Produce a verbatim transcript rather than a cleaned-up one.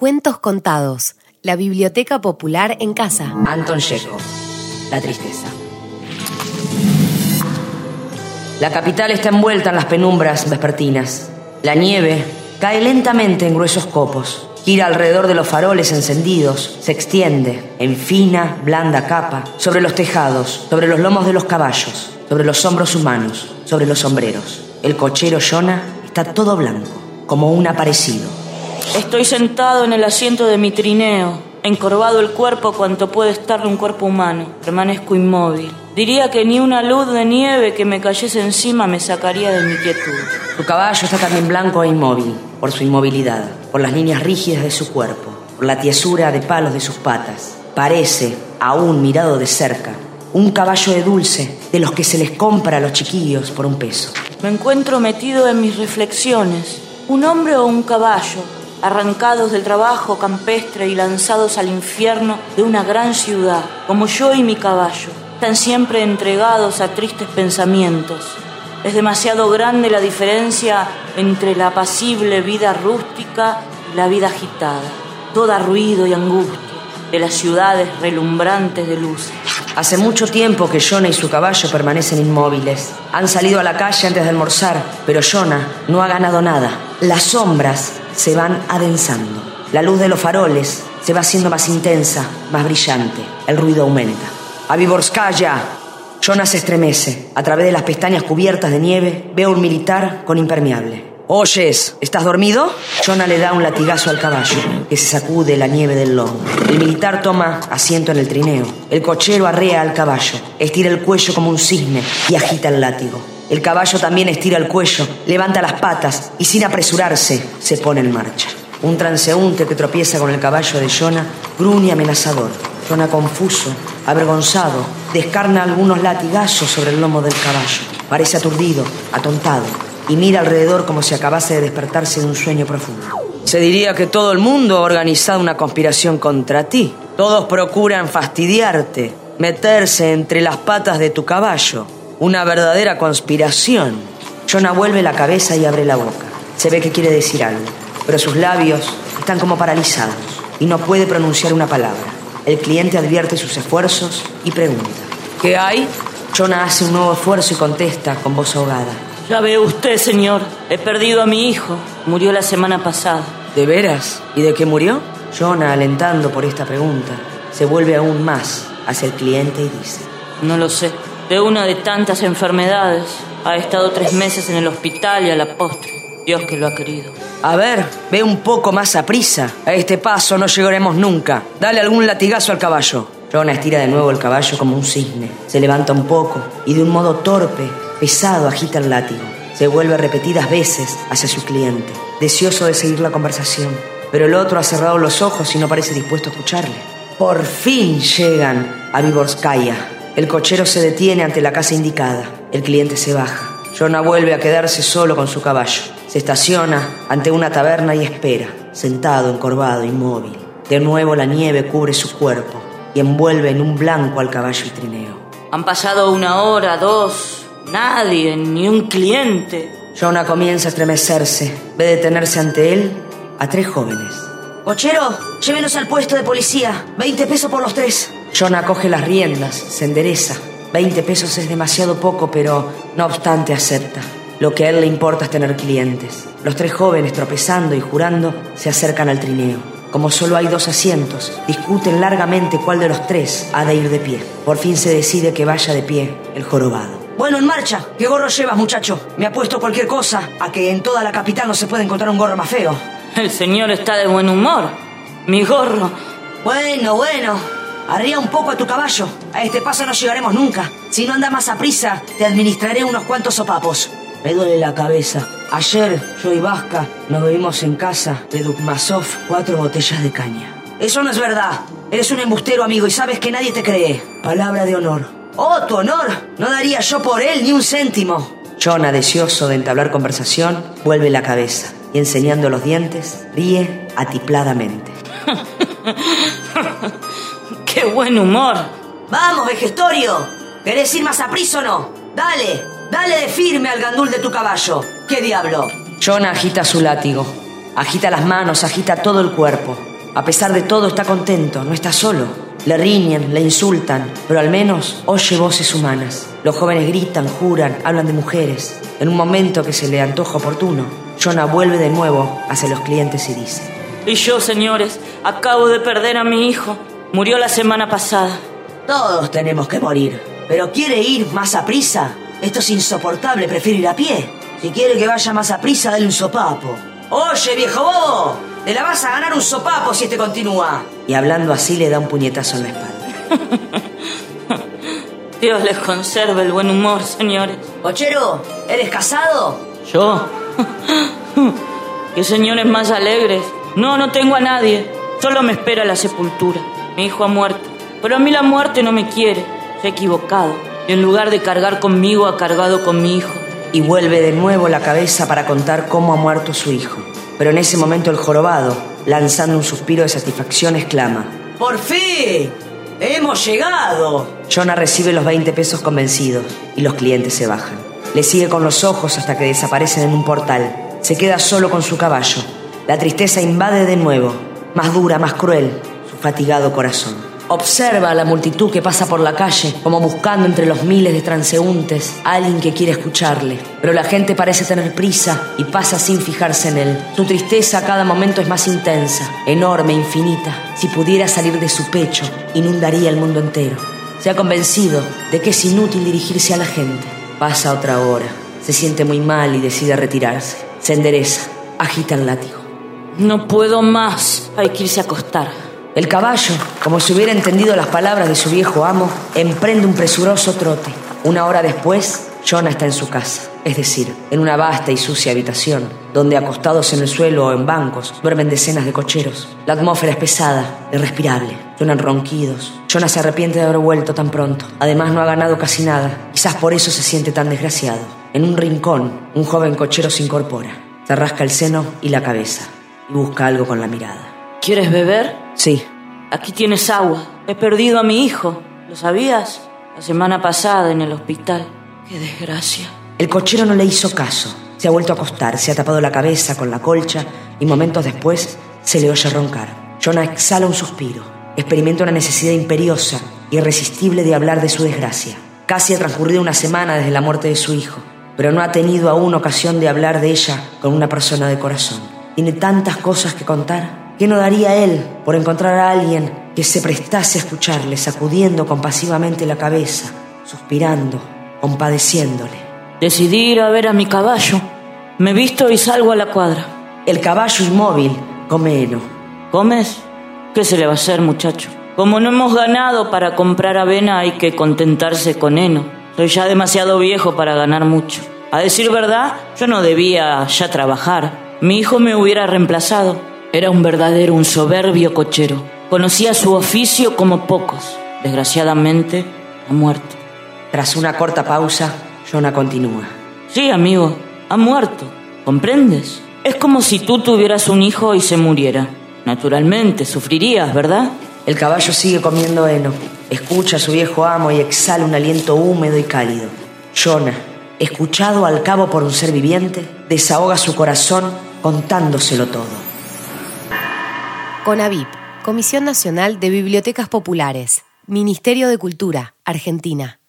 Cuentos contados. La Biblioteca Popular en casa. Anton Chekhov. La tristeza. La capital está envuelta en las penumbras vespertinas. La nieve cae lentamente en gruesos copos. Gira alrededor de los faroles encendidos. Se extiende en fina, blanda capa sobre los tejados, sobre los lomos de los caballos, sobre los hombros humanos, sobre los sombreros. El cochero Jonah está todo blanco, como un aparecido. Estoy sentado en el asiento de mi trineo, encorvado el cuerpo cuanto puede estarle un cuerpo humano. Permanezco inmóvil. Diría que ni una luz de nieve que me cayese encima me sacaría de mi quietud. Su caballo está también blanco e inmóvil, por su inmovilidad, por las líneas rígidas de su cuerpo, por la tiesura de palos de sus patas. Parece, aún mirado de cerca, un caballo de dulce, de los que se les compra a los chiquillos por un peso. Me encuentro metido en mis reflexiones. Un hombre o un caballo, arrancados del trabajo campestre y lanzados al infierno de una gran ciudad, como yo y mi caballo, están siempre entregados a tristes pensamientos. Es demasiado grande la diferencia entre la apacible vida rústica y la vida agitada, toda ruido y angustia de las ciudades relumbrantes de luz. Hace mucho tiempo que Jonah y su caballo permanecen inmóviles. Han salido a la calle antes de almorzar, pero Jonah no ha ganado nada. Las sombras se van adensando. La luz de los faroles se va haciendo más intensa, más brillante. El ruido aumenta. ¡A Viborskaya! Jonah se estremece. A través de las pestañas cubiertas de nieve, ve a un militar con impermeable. ¿Oyes? ¿Estás dormido? Jonah le da un latigazo al caballo, que se sacude la nieve del lomo. El militar toma asiento en el trineo. El cochero arrea al caballo, estira el cuello como un cisne y agita el látigo. El caballo también estira el cuello, levanta las patas y sin apresurarse se pone en marcha. Un transeúnte que tropieza con el caballo de Jonah gruñe amenazador. Jonah, confuso, avergonzado, descarna algunos latigazos sobre el lomo del caballo. Parece aturdido, atontado, y mira alrededor como si acabase de despertarse de un sueño profundo. Se diría que todo el mundo ha organizado una conspiración contra ti. Todos procuran fastidiarte, meterse entre las patas de tu caballo. Una verdadera conspiración. Jonah vuelve la cabeza y abre la boca. Se ve que quiere decir algo, pero sus labios están como paralizados y no puede pronunciar una palabra. El cliente advierte sus esfuerzos y pregunta: ¿qué hay? Jonah hace un nuevo esfuerzo y contesta con voz ahogada: Ya ve usted, señor, he perdido a mi hijo. Murió la semana pasada. ¿De veras? ¿Y de qué murió? Jonah, alentando por esta pregunta, se vuelve aún más hacia el cliente y dice: No lo sé. De una de tantas enfermedades. Ha estado tres meses en el hospital y a la postre. Dios que lo ha querido. A ver, ve un poco más a prisa. A este paso no llegaremos nunca. Dale algún latigazo al caballo. Jonah estira de nuevo el caballo como un cisne. Se levanta un poco y de un modo torpe, pesado, agita el látigo. Se vuelve repetidas veces hacia su cliente, deseoso de seguir la conversación. Pero el otro ha cerrado los ojos y no parece dispuesto a escucharle. Por fin llegan a Viborskaya. El cochero se detiene ante la casa indicada. El cliente se baja. Jonah vuelve a quedarse solo con su caballo. Se estaciona ante una taberna y espera, sentado, encorvado, inmóvil. De nuevo la nieve cubre su cuerpo y envuelve en un blanco al caballo y trineo. Han pasado una hora, dos. Nadie, ni un cliente. Jonah comienza a estremecerse. Ve detenerse ante él a tres jóvenes. «Cochero, llévenos al puesto de policía. Veinte pesos por los tres». Jonah coge las riendas, se endereza. Veinte pesos es demasiado poco, pero no obstante acepta. Lo que a él le importa es tener clientes. Los tres jóvenes, tropezando y jurando, se acercan al trineo. Como solo hay dos asientos, discuten largamente cuál de los tres ha de ir de pie. Por fin se decide que vaya de pie el jorobado. «Bueno, en marcha. ¿Qué gorro llevas, muchacho? Me apuesto cualquier cosa a que en toda la capital no se puede encontrar un gorro más feo». El señor está de buen humor. Mi gorro. Bueno, bueno. Arría un poco a tu caballo. A este paso no llegaremos nunca. Si no andas más a prisa, te administraré unos cuantos sopapos. Me duele la cabeza. Ayer, yo y Vasca nos bebimos en casa de Dukmasov cuatro botellas de caña. Eso no es verdad. Eres un embustero, amigo, y sabes que nadie te cree. Palabra de honor. ¡Oh, tu honor! No daría yo por él ni un céntimo. Jonah, deseoso de entablar conversación, vuelve la cabeza y, enseñando los dientes, ríe atipladamente. ¡Qué buen humor! ¡Vamos, vejestorio! ¿Querés ir más a prisa o no? ¡Dale! ¡Dale de firme al gandul de tu caballo! ¿Qué diablo? Jonah agita su látigo. Agita las manos, agita todo el cuerpo. A pesar de todo está contento, no está solo. Le riñen, le insultan, pero al menos oye voces humanas. Los jóvenes gritan, juran, hablan de mujeres. En un momento que se le antoja oportuno, Jonah vuelve de nuevo hacia los clientes y dice: Y yo, señores, acabo de perder a mi hijo. Murió la semana pasada. Todos tenemos que morir, pero ¿quiere ir más a prisa? Esto es insoportable, prefiero ir a pie. Si quiere que vaya más a prisa, dale un sopapo. Oye, viejo bobo, te la vas a ganar un sopapo si este continúa. Y hablando así le da un puñetazo en la espalda. Dios les conserve el buen humor, señores. Cochero, ¿eres casado? ¿Yo? ¿Qué señores más alegres? No, no tengo a nadie. Solo me espera la sepultura. Mi hijo ha muerto. Pero a mí la muerte no me quiere. Se ha equivocado. Y en lugar de cargar conmigo, ha cargado con mi hijo. Y vuelve de nuevo la cabeza para contar cómo ha muerto su hijo. Pero en ese momento el jorobado, lanzando un suspiro de satisfacción, exclama: ¡Por fin! ¡Hemos llegado! Jonah recibe los veinte pesos convencidos y los clientes se bajan. Le sigue con los ojos hasta que desaparecen en un portal. Se queda solo con su caballo. La tristeza invade de nuevo, más dura, más cruel, su fatigado corazón. Observa a la multitud que pasa por la calle, como buscando entre los miles de transeúntes a alguien que quiere escucharle. Pero la gente parece tener prisa y pasa sin fijarse en él. Su tristeza a cada momento es más intensa, enorme, infinita. Si pudiera salir de su pecho, inundaría el mundo entero. Se ha convencido de que es inútil dirigirse a la gente. Pasa otra hora, se siente muy mal y decide retirarse. Se endereza, agita el látigo. No puedo más, hay que irse a acostar. El caballo, como si hubiera entendido las palabras de su viejo amo, emprende un presuroso trote. Una hora después, Jonah está en su casa, es decir, en una vasta y sucia habitación, donde acostados en el suelo o en bancos duermen decenas de cocheros. La atmósfera es pesada, irrespirable, suenan ronquidos. Jonah se arrepiente de haber vuelto tan pronto. Además no ha ganado casi nada, quizás por eso se siente tan desgraciado. En un rincón, un joven cochero se incorpora, se rasca el seno y la cabeza, y busca algo con la mirada. ¿Quieres beber? Sí. Aquí tienes agua. He perdido a mi hijo. ¿Lo sabías? La semana pasada en el hospital. ¡Qué desgracia! El cochero no le hizo caso. Se ha vuelto a acostar, se ha tapado la cabeza con la colcha y momentos después se le oye roncar. Jonah exhala un suspiro. Experimenta una necesidad imperiosa, irresistible de hablar de su desgracia. Casi ha transcurrido una semana desde la muerte de su hijo, pero no ha tenido aún ocasión de hablar de ella con una persona de corazón. Tiene tantas cosas que contar. ¿Qué no daría él por encontrar a alguien que se prestase a escucharle, sacudiendo compasivamente la cabeza, suspirando, compadeciéndole? Decidí ir a ver a mi caballo. Me visto y salgo a la cuadra. El caballo inmóvil come heno. ¿Comes? ¿Qué se le va a hacer, muchacho? Como no hemos ganado para comprar avena, hay que contentarse con heno. Soy ya demasiado viejo para ganar mucho. A decir verdad, yo no debía ya trabajar. Mi hijo me hubiera reemplazado. Era un verdadero, un soberbio cochero. Conocía su oficio como pocos. Desgraciadamente, ha muerto. Tras una corta pausa, Jonah continúa. Sí, amigo, ha muerto. ¿Comprendes? Es como si tú tuvieras un hijo y se muriera. Naturalmente, sufrirías, ¿verdad? El caballo sigue comiendo heno. Escucha a su viejo amo y exhala un aliento húmedo y cálido. Jonah, escuchado al cabo por un ser viviente, desahoga su corazón contándoselo todo. CONAVIP, Comisión Nacional de Bibliotecas Populares, Ministerio de Cultura, Argentina.